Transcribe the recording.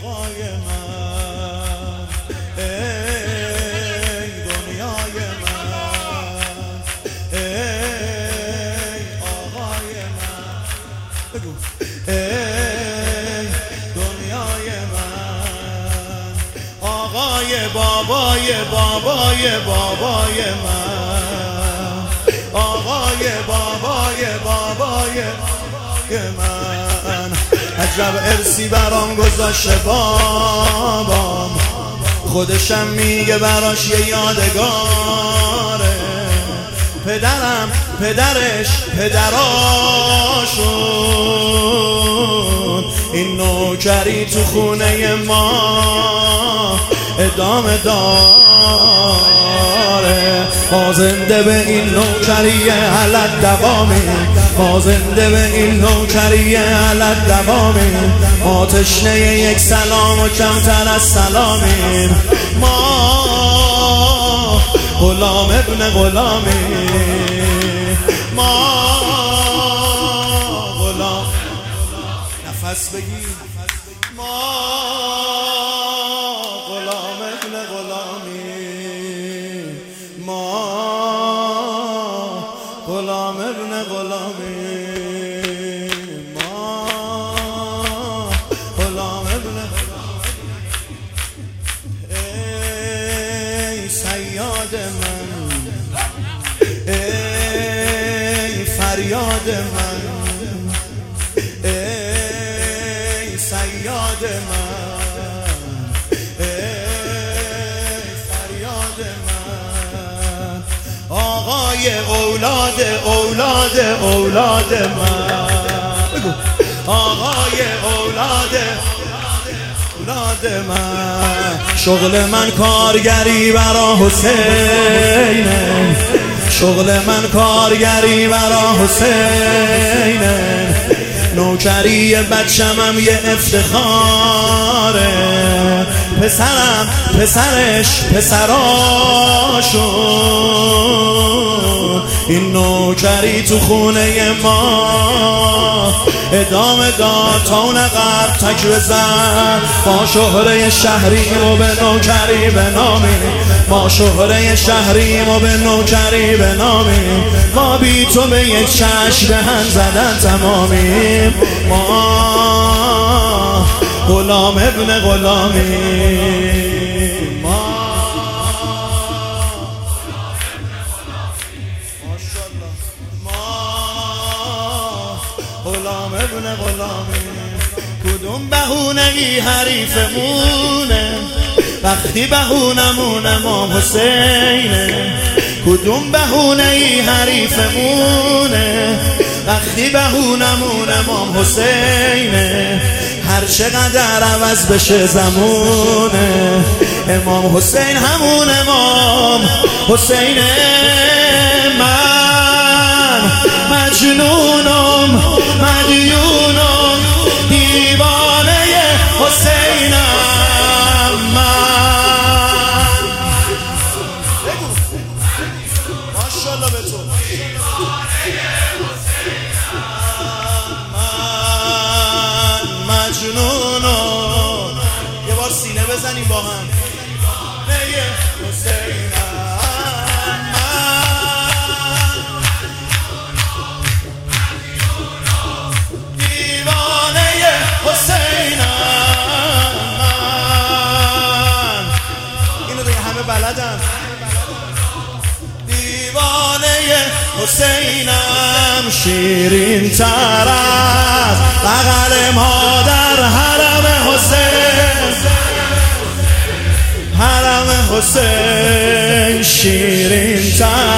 آقای من، ای دنیای من، ای آقای من، بگو ای دنیای من، آقای بابای بابای بابای من، آقای بابای بابای من. عجب ارسی برام گذاشته بابام، خودشم میگه براش یه یادگاره. پدرم پدرش پدراشون، این نوکری تو خونه ما ادامه داره. ما زنده به این نوکری علت دوامیم، ما زنده به این نوکری علت دوامیم. ما تشنه یک سلام و کمتر از سلامیم. ما غلام ابن غلامیم، ما غلام. نفس بگیر. ما غلام ابن غلامیم، ما غلام ابن غلامیم، ما غلام ابن غلامیم. ای صیاد من، ای فریاد من، ای صیاد من، ای فریاد من، آقای اولاد اولاد اولاد من، آقای اولاد اولاد من. شغل من کارگری برا حسینه، شغل من کارگری برا حسینه. نوکری بچمم یه افتخاره، پسرم پسرش پسراشون. این نوکری تو خونه ما ادامه داد تا اون غرب تک بزن. ما شهره شهریم و به نوکری بنامیم، ما شهره شهریم و به نوکری بنامیم. ما بی تو به یک چشم دهن زدن تمامیم. ما غلام ابن غلامیم، ما ماشاءالله، ما غلام ابن غلامیم. کدوم بهونه ای حریفمونه وقتی بهونمون امام حسینه. کدوم بهونه ای حریفمونه وقتی بهونمون امام حسینه. هر چقدر عوض بشه زمونه، امام حسین همون امام حسینه. من مجنونم مدیونم دیوانه حسینم. من ماشاءالله به تو. من مجنونم. یه بار سینه بزنیم با هم. بلدم دیوانه حسینم، شیرین تر از بغل مادر. حرم حسین، حرم حسین شیرین تر